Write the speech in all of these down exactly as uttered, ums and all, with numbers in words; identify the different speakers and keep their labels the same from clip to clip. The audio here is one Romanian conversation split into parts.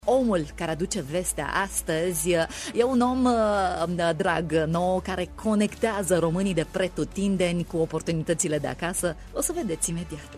Speaker 1: Omul care aduce vestea astăzi e un om drag nou care conectează românii de pretutindeni cu oportunitățile de acasă. O să vedeți imediat.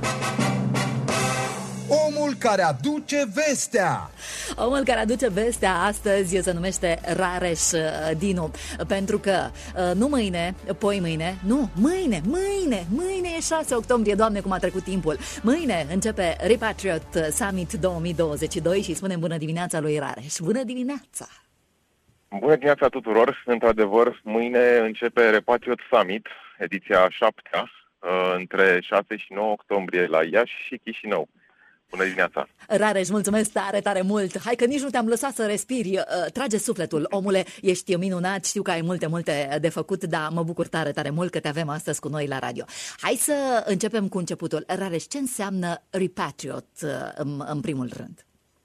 Speaker 2: Omul care aduce vestea.
Speaker 1: Omul care aduce vestea astăzi se numește Rareș Dinu. Pentru că nu mâine, poi mâine, nu, mâine, mâine, mâine e șase octombrie, Doamne cum a trecut timpul. Mâine începe Repatriot Summit două mii douăzeci și doi și spunem bună dimineața lui Rareș. Bună dimineața!
Speaker 3: Bună dimineața tuturor! Într-adevăr, mâine începe Repatriot Summit, ediția a șaptea, între șase și nouă octombrie la Iași și Chișinău. Bună dimineața!
Speaker 1: Rareș, mulțumesc tare, tare mult! Hai că nici nu te-am lăsat să respiri. Trage sufletul, omule, ești minunat, știu că ai multe, multe de făcut, dar mă bucur tare, tare mult că te avem astăzi cu noi la radio. Hai să începem cu începutul. Rareș, ce înseamnă Repatriot în, în primul rând?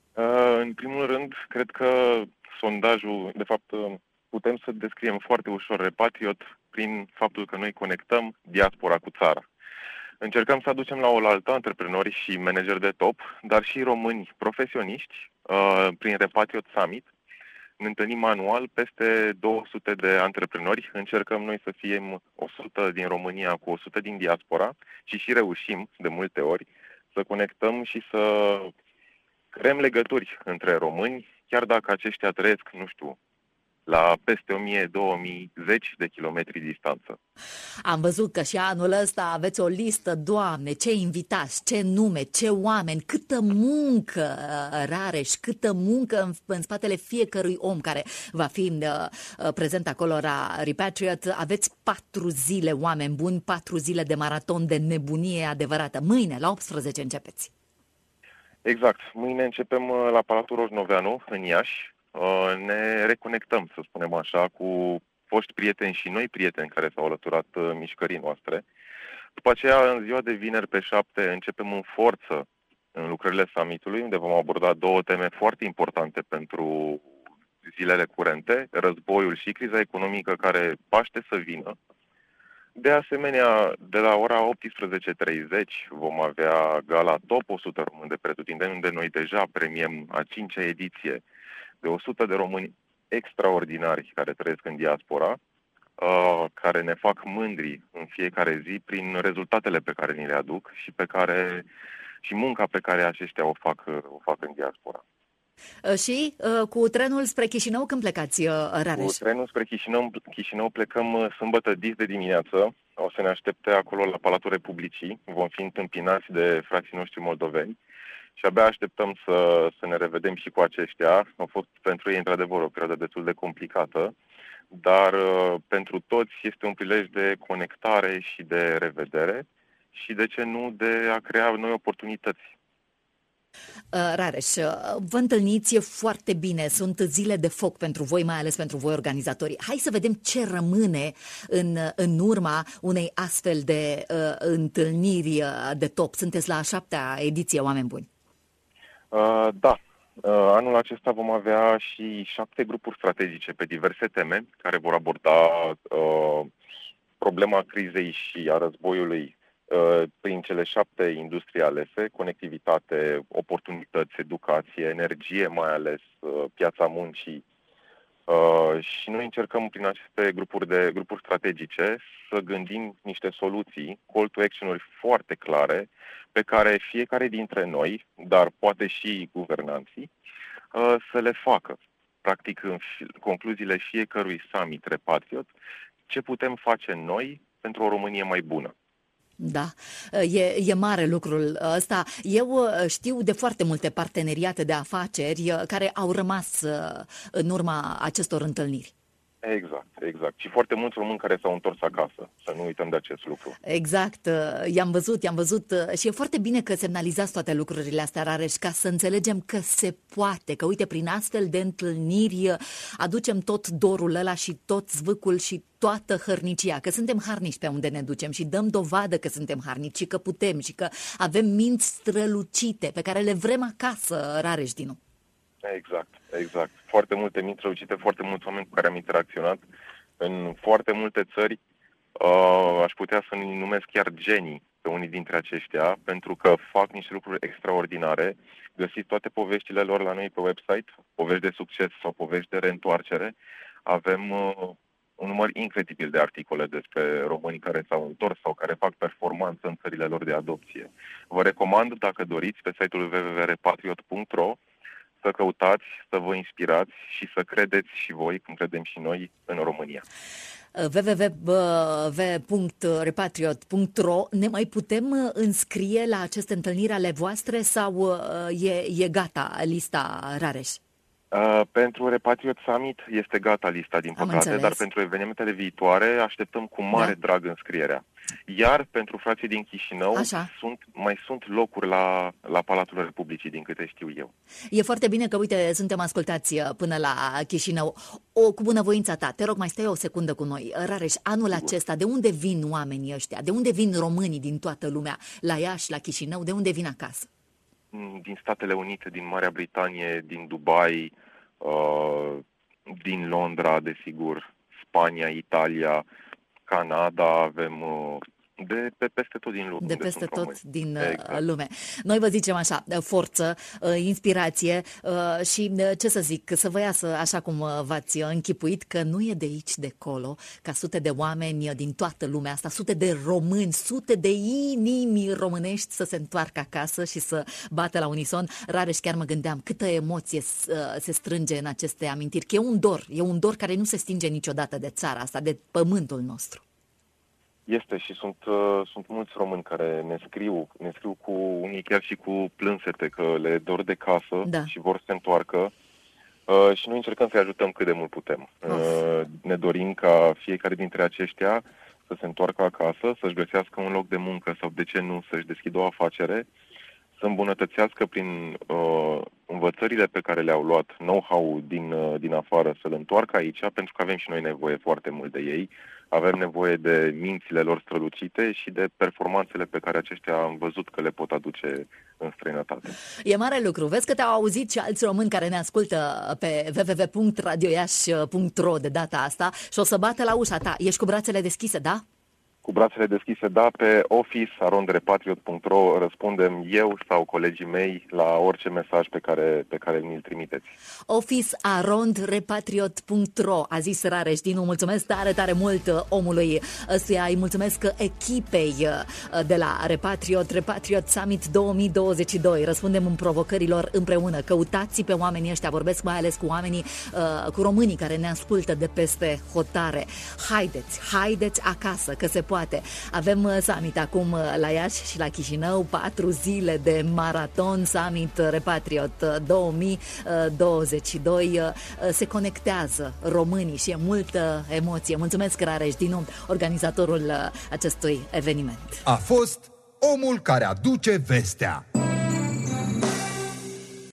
Speaker 3: În primul rând, cred că sondajul, de fapt, putem să descriem foarte ușor Repatriot prin faptul că noi conectăm diaspora cu țara. Încercăm să aducem la oaltă antreprenori și manageri de top, dar și români profesioniști prin Repatriot Summit. Ne întâlnim anual peste două sute de antreprenori. Încercăm noi să fim o sută din România cu o sută din diaspora și și reușim de multe ori să conectăm și să creăm legături între români, chiar dacă aceștia trăiesc, nu știu, la peste o mie, două mii, zeci de kilometri distanță.
Speaker 1: Am văzut că și anul ăsta aveți o listă, Doamne, ce invitați, ce nume, ce oameni, câtă muncă, Rareș, câtă muncă în, în spatele fiecărui om care va fi uh, prezent acolo la Repatriot. Aveți patru zile, oameni buni, patru zile de maraton de nebunie adevărată. Mâine, la optsprezece, începeți.
Speaker 3: Exact. Mâine începem la Palatul Roșnoveanu, în Iași. Ne reconectăm, să spunem așa, cu foști prieteni și noi prieteni care s-au alăturat mișcării noastre. După aceea, în ziua de vineri pe șapte, începem în forță în lucrările summitului, unde vom aborda două teme foarte importante pentru zilele curente, războiul și criza economică care paște să vină. De asemenea, de la ora optsprezece treizeci vom avea gala Top o sută Români de Pretutindeni, unde noi deja premiem a cincea ediție de o sută de români extraordinari care trăiesc în diaspora, uh, care ne fac mândri în fiecare zi prin rezultatele pe care ni le aduc și pe care și munca pe care aceștia o fac, o fac în diaspora.
Speaker 1: Și uh, cu trenul spre Chișinău când plecați, uh, Rareș?
Speaker 3: Cu trenul spre Chișinău, Chișinău plecăm sâmbătă dis de dimineață. O să ne aștepte acolo la Palatul Republicii. Vom fi întâmpinați de frații noștri moldoveni. Și abia așteptăm să, să ne revedem și cu aceștia. A fost pentru ei, într-adevăr, o perioadă destul de complicată, dar uh, pentru toți este un prilej de conectare și de revedere și, de ce nu, de a crea noi oportunități.
Speaker 1: Uh, Rareș, vă întâlniți foarte bine, sunt zile de foc pentru voi, mai ales pentru voi organizatorii. Hai să vedem ce rămâne în, în urma unei astfel de uh, întâlniri de top. Sunteți la a șaptea ediție, oameni buni.
Speaker 3: Uh, da, uh, anul acesta vom avea și șapte grupuri strategice pe diverse teme care vor aborda uh, problema crizei și a războiului uh, prin cele șapte industrie alese: conectivitate, oportunități, educație, energie, mai ales uh, piața muncii. Uh, și noi încercăm prin aceste grupuri de grupuri strategice să gândim niște soluții, call to action-uri foarte clare pe care fiecare dintre noi, dar poate și guvernanții, uh, să le facă. Practic, în concluziile fiecărui summit Repatriot, ce putem face noi pentru o Românie mai bună.
Speaker 1: Da, e, e mare lucrul ăsta. Eu știu de foarte multe parteneriate de afaceri care au rămas în urma acestor întâlniri.
Speaker 3: Exact, exact. Și foarte mulți români care s-au întors acasă, să nu uităm de acest lucru.
Speaker 1: Exact, i-am văzut, i-am văzut și e foarte bine că semnalizați toate lucrurile astea, Rareș, ca să înțelegem că se poate, că uite, prin astfel de întâlniri aducem tot dorul ăla și tot zvâcul și toată hărnicia, că suntem harnici pe unde ne ducem și dăm dovadă că suntem harnici și că putem și că avem minți strălucite pe care le vrem acasă, Rareș Dinu.
Speaker 3: Exact, exact. Foarte multe minți strălucite, foarte mulți oameni cu care am interacționat în foarte multe țări. Uh, aș putea să-i numesc chiar genii pe unii dintre aceștia, pentru că fac niște lucruri extraordinare Găsiți toate poveștile lor la noi pe website, povești de succes sau povești de reîntoarcere. Avem uh, un număr incredibil de articole despre români care s-au întors sau care fac performanță în țările lor de adopție. Vă recomand, dacă doriți, pe site-ul w w w punct repatriot punct r o să căutați, să vă inspirați și să credeți și voi, cum credem și noi, în România.
Speaker 1: w w w punct repatriot punct r o. Ne mai putem înscrie la aceste întâlniri ale voastre sau e, e gata lista, Rareș?
Speaker 3: Uh, pentru Repatriot Summit este gata lista, din păcate, dar pentru evenimentele viitoare așteptăm cu mare da? drag înscrierea. Iar pentru frații din Chișinău sunt, mai sunt locuri la, la Palatul Republicii, din câte știu eu.
Speaker 1: E foarte bine că, uite, suntem ascultați până la Chișinău. O, cu bunăvoința ta, te rog, mai stai o secundă cu noi. Rareș, anul Sigur. acesta, de unde vin oamenii ăștia? De unde vin românii din toată lumea? La Iași, la Chișinău, de unde vin acasă?
Speaker 3: Din Statele Unite, din Marea Britanie, din Dubai, uh, din Londra, desigur, Spania, Italia, Canada, avem uh, de pe peste tot din lume.
Speaker 1: De peste tot
Speaker 3: români.
Speaker 1: din
Speaker 3: exact.
Speaker 1: lume. Noi vă zicem așa, forță, inspirație și ce să zic, să vă iasă așa cum v-ați închipuit, că nu e de aici de colo, ca sute de oameni din toată lumea asta, sute de români, sute de inimi românești să se întoarcă acasă și să bată la unison. Rareș, chiar mă gândeam câtă emoție se strânge în aceste amintiri, că e un dor, e un dor care nu se stinge niciodată de țara asta, de pământul nostru.
Speaker 3: Este și sunt, uh, sunt mulți români care ne scriu, ne scriu cu unii chiar și cu plânsete că le dor de casă da. și vor să se întoarcă uh, și noi încercăm să-i ajutăm cât de mult putem. Uh, ne dorim ca fiecare dintre aceștia să se întoarcă acasă, să-și găsească un loc de muncă sau, de ce nu, să-și deschidă o afacere, să îmbunătățească prin uh, învățările pe care le-au luat, know-how din, uh, din afară, să le întoarcă aici, pentru că avem și noi nevoie foarte mult de ei. Avem nevoie de mințile lor strălucite și de performanțele pe care aceștia am văzut că le pot aduce în străinătate.
Speaker 1: E mare lucru. Vezi că te-au auzit și alți români care ne ascultă pe w w w punct radioiași punct r o de data asta și o să bată la ușa ta. Ești cu brațele deschise, da?
Speaker 3: Cu brațele deschise, da, pe office arond repatriot punct r o răspundem eu sau colegii mei la orice mesaj pe care, pe care mi-l trimiteți.
Speaker 1: office arond repatriot punct r o. A zis Rareș Dinu, mulțumesc tare, tare mult omului ăstuia, îi mulțumesc echipei de la Repatriot, Repatriot Summit două mii douăzeci și doi. Răspundem în provocărilor împreună. Căutați pe oamenii ăștia, vorbesc mai ales cu oamenii, cu românii care ne ascultă de peste hotare. Haideți, haideți acasă, că se poate. Avem summit acum la Iași și la Chișinău, patru zile de maraton, summit Repatriot două mii douăzeci și doi. Se conectează românii și e multă emoție. Mulțumesc, Rareș Dinu, organizatorul acestui eveniment.
Speaker 2: A fost omul care aduce vestea.